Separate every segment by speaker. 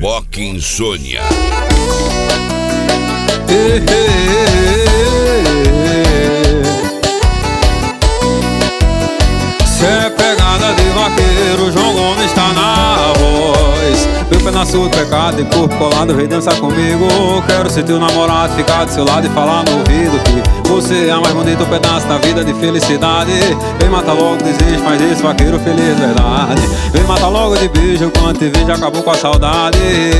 Speaker 1: Rock Insônia.
Speaker 2: Cê é pegada de vaqueiro, João Gomes tá na voz. Meu pedaço do pecado e corpo colado, vem dançar comigo. Quero ser teu namorado, ficar do seu lado e falar no ouvido que você é a mais bonito pedaço da vida de felicidade. Vem matar logo, desejo, faz esse vaqueiro feliz de verdade. Vem matar logo de beijo, quando te vejo acabou com a saudade.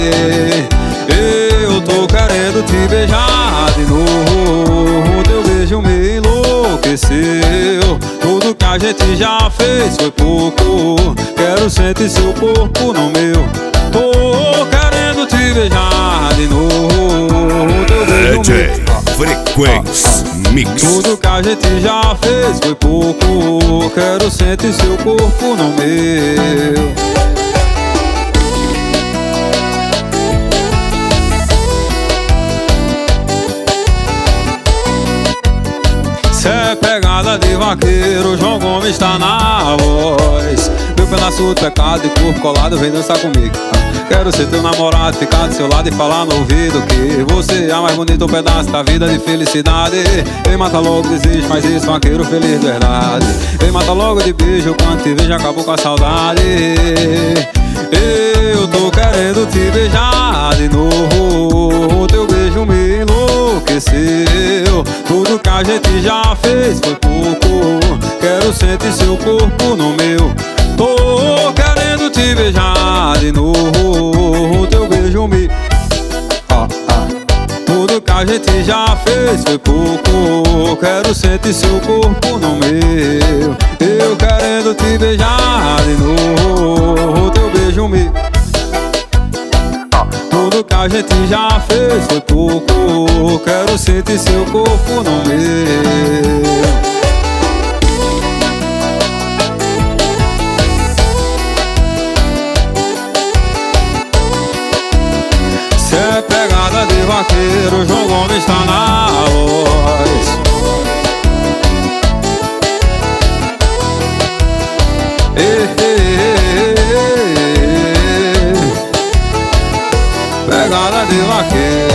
Speaker 2: Eu tô querendo te beijar de novo, teu beijo me enlouqueceu. Tudo que a gente já fez foi pouco, quero sentir seu corpo no meu. Tô querendo te beijar de novo, teu beijo
Speaker 1: DJ Frequency Mix.
Speaker 2: Tudo que a gente já fez foi pouco, quero sentir seu corpo no meu. Cê é pegada de vaqueiro, João Gomes tá na voz. Meu pedaço do pecado e corpo colado, vem dançar comigo. Quero ser teu namorado, ficar do seu lado e falar no ouvido que você é a mais bonita pedaço da vida de felicidade. Vem matar logo desejo, faz isso, vaqueiro feliz de verdade. Vem matar logo de beijo, quando te vejo acabou com a saudade. Eu tô querendo te beijar de novo, teu beijo me enlouqueceu. Tudo que a gente já fez foi pouco, quero sentir seu corpo no meu. Tô querendo te beijar de novo, teu beijo me... Tudo que a gente já fez foi pouco, quero sentir seu corpo no meu. Eu querendo te beijar de novo, teu beijo me... Tudo que a gente já fez foi pouco, quero sentir seu corpo no meu. Cê é pegada de vaqueiro, João Gomes tá na voz. Pegada de vaqueiro.